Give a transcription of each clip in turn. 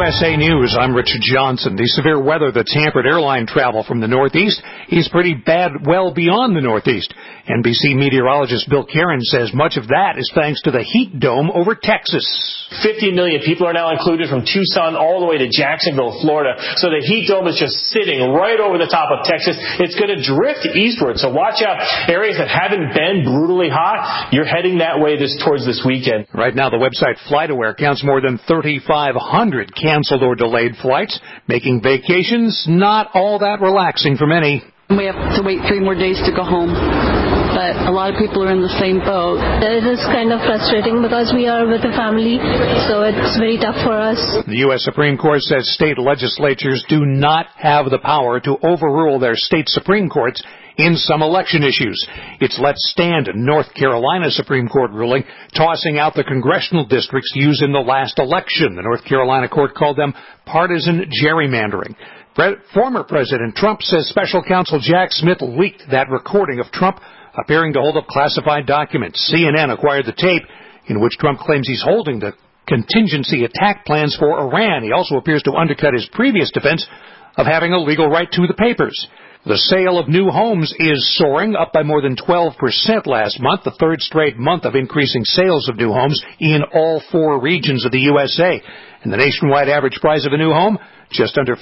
USA News, I'm Richard Johnson. The severe weather that's hampered airline travel from the Northeast is pretty bad well beyond the Northeast. NBC meteorologist Bill Karen says much of that is thanks to the heat dome over Texas. 50 million people are now included from Tucson all the way to Jacksonville, Florida. So the heat dome is just sitting right over the top of Texas. It's going to drift eastward. So watch out. Areas that haven't been brutally hot, you're heading that way towards this weekend. Right now, the website FlightAware counts more than 3,500 canceled or delayed flights, making vacations not all that relaxing for many. We have to wait 3 more days to go home, but a lot of people are in the same boat. It is kind of frustrating because we are with a family, so it's very tough for us. The U.S. Supreme Court says state legislatures do not have the power to overrule their state Supreme Courts in some election issues. It's let stand a North Carolina Supreme Court ruling tossing out the congressional districts used in the last election. The North Carolina court called them partisan gerrymandering. Former President Trump says special counsel Jack Smith leaked that recording of Trump appearing to hold up classified documents. CNN acquired the tape in which Trump claims he's holding the contingency attack plans for Iran. He also appears to undercut his previous defense of having a legal right to the papers. The sale of new homes is soaring, up by more than 12% last month, the third straight month of increasing sales of new homes in all 4 regions of the USA. And the nationwide average price of a new home, just under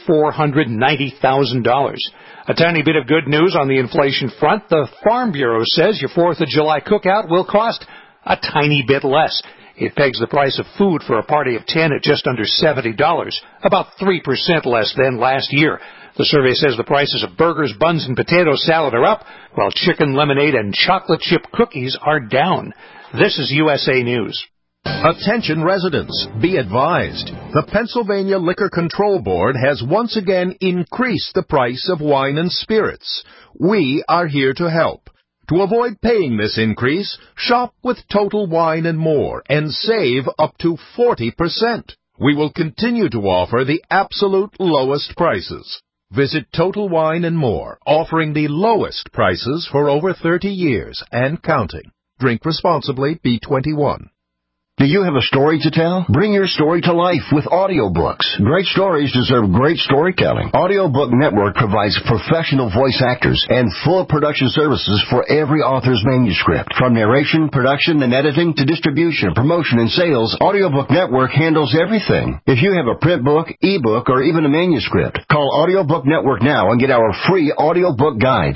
$490,000. A tiny bit of good news on the inflation front. The Farm Bureau says your 4th of July cookout will cost a tiny bit less. It pegs the price of food for a party of 10 at just under $70, about 3% less than last year. The survey says the prices of burgers, buns, and potato salad are up, while chicken, lemonade, and chocolate chip cookies are down. This is USA News. Attention residents, be advised. The Pennsylvania Liquor Control Board has once again increased the price of wine and spirits. We are here to help. To avoid paying this increase, shop with Total Wine and More and save up to 40%. We will continue to offer the absolute lowest prices. Visit Total Wine and More, offering the lowest prices for over 30 years and counting. Drink responsibly, be 21. Do you have a story to tell? Bring your story to life with audiobooks. Great stories deserve great storytelling. Audiobook Network provides professional voice actors and full production services for every author's manuscript. From narration, production, and editing to distribution, promotion, and sales, Audiobook Network handles everything. If you have a print book, ebook, or even a manuscript, call Audiobook Network now and get our free audiobook guide.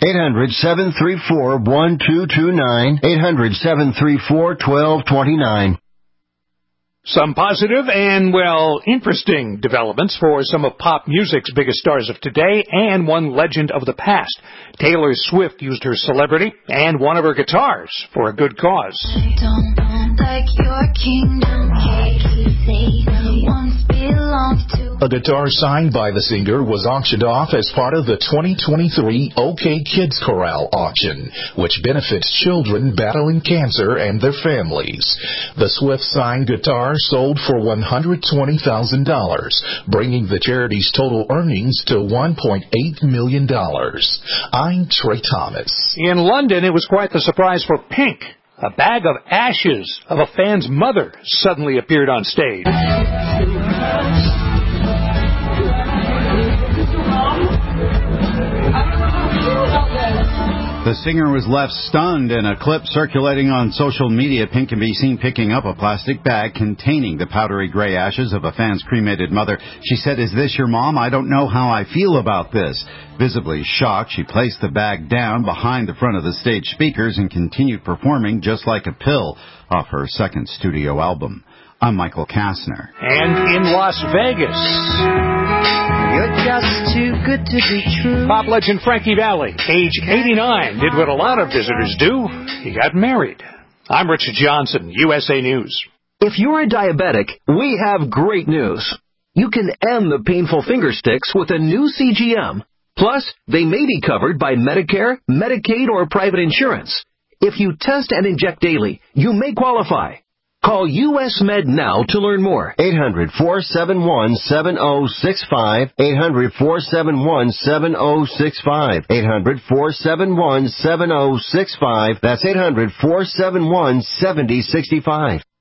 800-734-1229. 800-734-1229. Some positive and, well, interesting developments for some of pop music's biggest stars of today and one legend of the past. Taylor Swift used her celebrity and one of her guitars for a good cause. I don't like your kingdom cake, they once belonged to. A guitar signed by the singer was auctioned off as part of the 2023 OK Kids Chorale auction, which benefits children battling cancer and their families. The Swift signed guitar sold for $120,000, bringing the charity's total earnings to $1.8 million. I'm Trey Thomas. In London, it was quite the surprise for Pink. A bag of ashes of a fan's mother suddenly appeared on stage. The singer was left stunned. In a clip circulating on social media, Pink can be seen picking up a plastic bag containing the powdery gray ashes of a fan's cremated mother. She said, "Is this your mom? I don't know how I feel about this." Visibly shocked, she placed the bag down behind the front of the stage speakers and continued performing Just Like a Pill off her second studio album. I'm Michael Kastner. And in Las Vegas, you're just too good to be true. Pop legend Frankie Valli, age 89, did what a lot of visitors do. He got married. I'm Richard Johnson, USA News. If you're a diabetic, we have great news. You can end the painful finger sticks with a new CGM. Plus, they may be covered by Medicare, Medicaid, or private insurance. If you test and inject daily, you may qualify. Call US Med now to learn more. 800-471-7065. 800-471-7065. 800-471-7065. That's 800-471-7065.